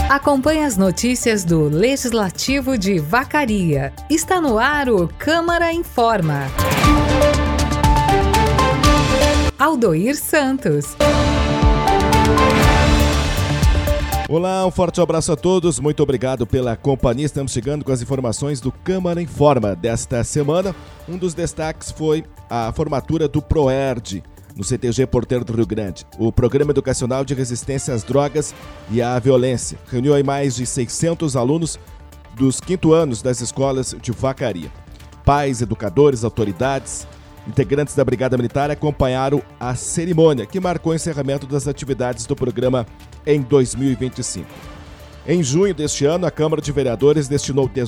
Acompanhe as notícias do Legislativo de Vacaria. Está no ar o Câmara Informa. Aldoir Santos. Olá, um forte abraço a todos, muito obrigado pela companhia. Estamos chegando com as informações do Câmara Informa desta semana. Um dos destaques foi a formatura do PROERD no CTG Porteiro do Rio Grande, o Programa Educacional de Resistência às Drogas e à Violência. Reuniu aí mais de 600 alunos dos 5º anos das escolas de Vacaria. Pais, educadores, autoridades, integrantes da Brigada Militar acompanharam a cerimônia que marcou o encerramento das atividades do programa em 2025. Em junho deste ano, a Câmara de Vereadores destinou R$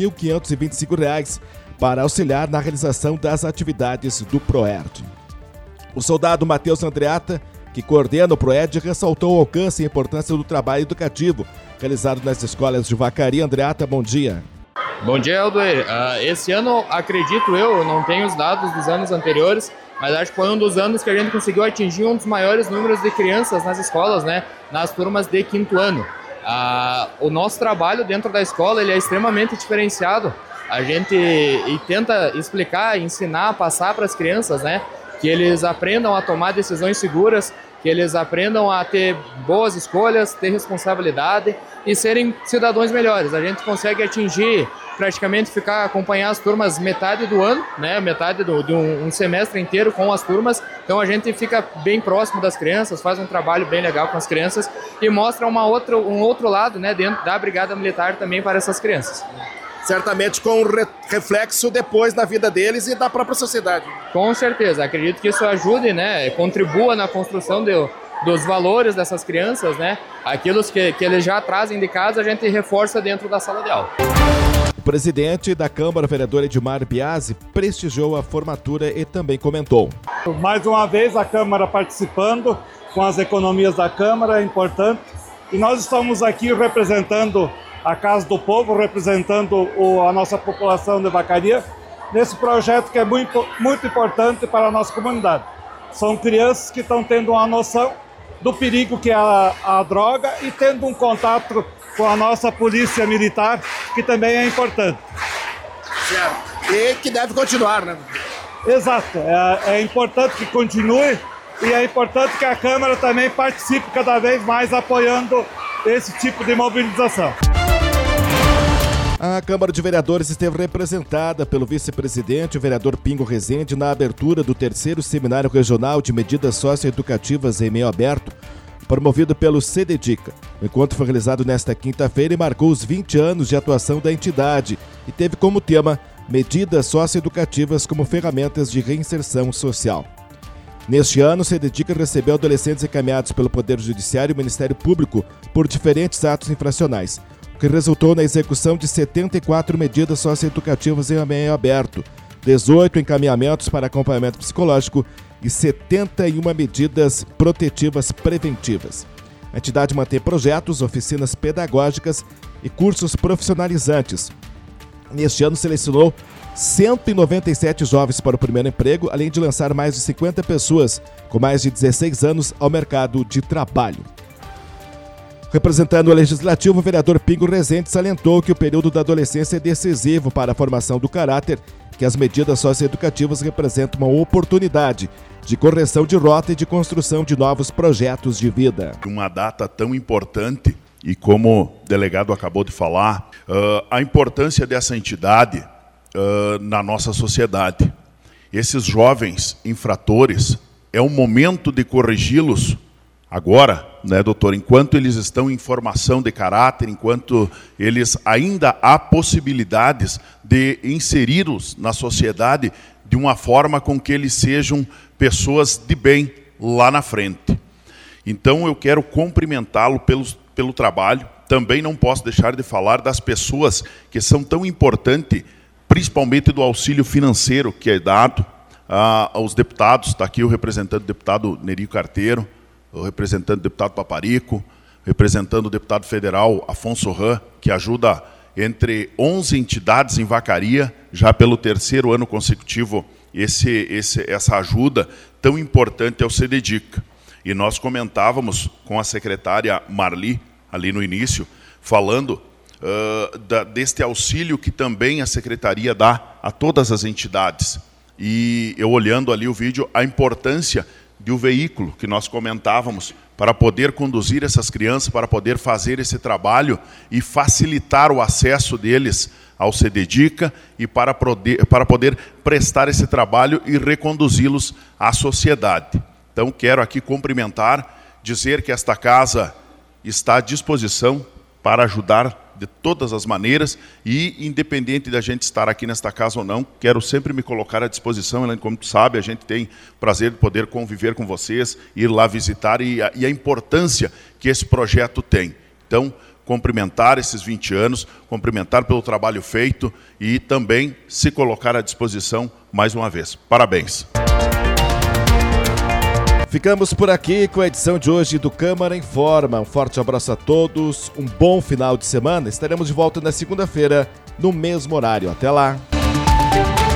18.525 para auxiliar na realização das atividades do PROERD. O soldado Matheus Andreata, que coordena o PROERD, ressaltou o alcance e a importância do trabalho educativo realizado nas escolas de Vacaria. Andreata, bom dia. Bom dia, Aldoir. Esse ano, acredito eu não tenho os dados dos anos anteriores, mas acho que foi um dos anos que a gente conseguiu atingir um dos maiores números de crianças nas escolas, né? Nas turmas de 5º ano. O nosso trabalho dentro da escola ele é extremamente diferenciado. A gente tenta explicar, ensinar, passar para as crianças, né? Que eles aprendam a tomar decisões seguras, que eles aprendam a ter boas escolhas, ter responsabilidade e serem cidadãos melhores. A gente consegue atingir, praticamente acompanhar as turmas metade do ano, né? Metade de um semestre inteiro com as turmas. Então a gente fica bem próximo das crianças, faz um trabalho bem legal com as crianças e mostra um outro lado, né, dentro da Brigada Militar também para essas crianças. Certamente com reflexo depois na vida deles e da própria sociedade. Com certeza, acredito que isso ajude, né, contribua na construção dos valores dessas crianças, né, aquilo que eles já trazem de casa a gente reforça dentro da sala de aula. O presidente da Câmara, vereador Edmar Biasi, prestigiou a formatura e também comentou. Mais uma vez a Câmara participando com as economias da Câmara, é importante, e nós estamos aqui representando a Casa do Povo, representando a nossa população de Vacaria, nesse projeto que é muito importante para a nossa comunidade. São crianças que estão tendo uma noção do perigo que é a droga e tendo um contato com a nossa polícia militar, que também é importante. Certo. E que deve continuar, né? Exato. É importante que continue e é importante que a Câmara também participe cada vez mais apoiando esse tipo de mobilização. A Câmara de Vereadores esteve representada pelo vice-presidente, o vereador Pingo Rezende, na abertura do 3º Seminário Regional de Medidas Socioeducativas em Meio Aberto, promovido pelo CDDICA. O encontro foi realizado nesta quinta-feira e marcou os 20 anos de atuação da entidade e teve como tema Medidas Socioeducativas como ferramentas de reinserção social. Neste ano, o CDDICA recebeu adolescentes encaminhados pelo Poder Judiciário e o Ministério Público por diferentes atos infracionais, o que resultou na execução de 74 medidas socioeducativas em meio aberto, 18 encaminhamentos para acompanhamento psicológico e 71 medidas protetivas preventivas. A entidade mantém projetos, oficinas pedagógicas e cursos profissionalizantes. Neste ano, selecionou 197 jovens para o primeiro emprego, além de lançar mais de 50 pessoas com mais de 16 anos ao mercado de trabalho. Representando o Legislativo, o vereador Pingo Rezende salientou que o período da adolescência é decisivo para a formação do caráter, que as medidas socioeducativas representam uma oportunidade de correção de rota e de construção de novos projetos de vida. Uma data tão importante, e como o delegado acabou de falar, a importância dessa entidade na nossa sociedade. Esses jovens infratores, é o momento de corrigi-los agora, né, doutor? Enquanto eles estão em formação de caráter, enquanto eles ainda há possibilidades de inseri-los na sociedade de uma forma com que eles sejam pessoas de bem lá na frente. Então eu quero cumprimentá-lo pelo trabalho. Também não posso deixar de falar das pessoas que são tão importantes, principalmente do auxílio financeiro que é dado aos deputados. Está aqui o representante do deputado Nery Carteiro, o representante do deputado Paparico, representando o deputado federal Afonso Ram, que ajuda entre 11 entidades em Vacaria, já pelo 3º ano consecutivo, essa ajuda tão importante ao CDDICA. E nós comentávamos com a secretária Marli, ali no início, falando deste auxílio que também a Secretaria dá a todas as entidades. E eu olhando ali o vídeo, a importância do veículo que nós comentávamos para poder conduzir essas crianças, para poder fazer esse trabalho e facilitar o acesso deles ao CDDICA e para poder prestar esse trabalho e reconduzi-los à sociedade. Então, quero aqui cumprimentar, dizer que esta casa está à disposição para ajudar de todas as maneiras e, independente da gente estar aqui nesta casa ou não, quero sempre me colocar à disposição. Como tu sabe, a gente tem prazer de poder conviver com vocês, ir lá visitar e a importância que esse projeto tem. Então, cumprimentar esses 20 anos, cumprimentar pelo trabalho feito e também se colocar à disposição mais uma vez. Parabéns! Ficamos por aqui com a edição de hoje do Câmara Informa. Um forte abraço a todos, um bom final de semana. Estaremos de volta na segunda-feira, no mesmo horário. Até lá!